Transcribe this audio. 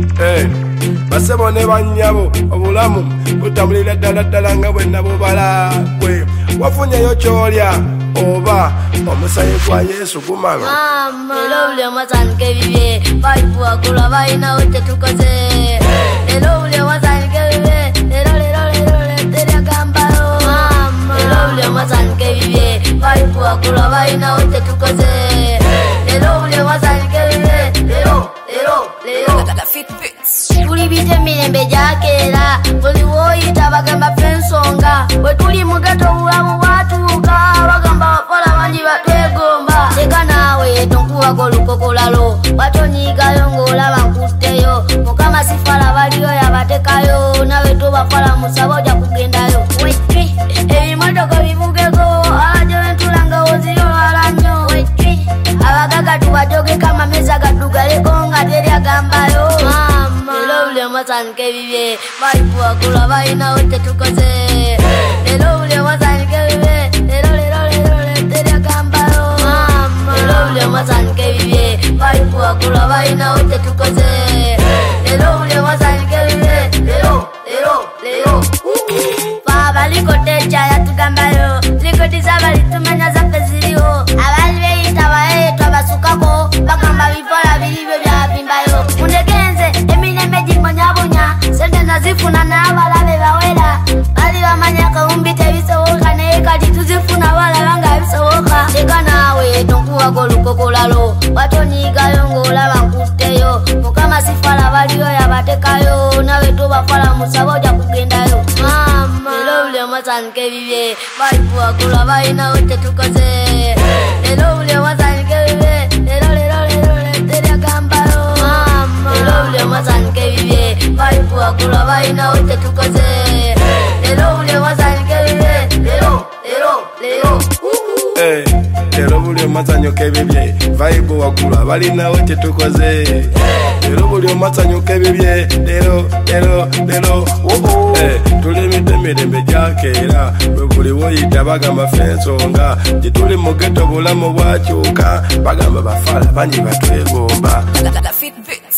basebo ne banyabo obulamu butambulira ddala nga bwe nabo balagwe wafunyeyo kyolya oba omusayi gwa Yesu gumala Hello buli omwasandika ebibye bayipu wakula balinawo tetukoze Hello buli omwasandika ebibye lero teryagambayo Hello buli omwasandika ebibye bayipu wakula balinawo tetukoze Hello buli omwasandika ebibye lero tuli bite mirembe gyakeera buli woyita bagamba ffe ensonga bwe tuli mu gato obulamu bwatuuka bagamba bakola bangi batwegomba leka naawe tonkuwako olukokolalo watonyigayo ng'olaba nkutteyo mukama sifala baliyo yabatekayo nawe tobafala musaba ojja kugendayo ebimotoka bivugeko alajo wentulanga woziyo lwala nnyo abagaga tubajogeka amameza gaddugaleko nga teryagambayo Hello buli omwasandika ebibye bayipu wakula balinawo tetukoze Hello buli omwasandika ebibye lero teryagambayo Hello buli omwasandika ebibye bayipu wakula balinawo tetukoze Hello buli omwasandika ebibye lero babaliko teja yatugambayo likoti zabalitumanya zaffe ziriwo abali beyita bayetwa basukako bagamba bivola biribyo byavimbayo mundegenze emirembe gimbonyabonya sente nazifuna n'abalabe bawera bali bamanya kawumbi tebisoboka naye kati tuzifuna balaba nga bisoboka leka naawe tonkuwako olukokolalo watonyigayo ng'olaba nkutteyo mukama sifala baliyo yabatekayo nawe tobafala musaba ojja kugendayo Hello buli omwasandika ebibye bayipu wakula balinawo tetukoze Hello buli omwasandika ebibye lero teryagambayo Hello buli omwasandika ebibye bayipu wakula balinawo tetukoze Hello buli omwasandika ebibye lero buli omwasanyuka ebibye vayibu wakula balinawo tetukoze lero buli omwasanyuka ebibye lero tulimidde emirembe gyakeera bwe buli woyita bagamba ffe ensonga gye tuli mu geto obulamu bwakyuka bagamba bafala bangi batwegomba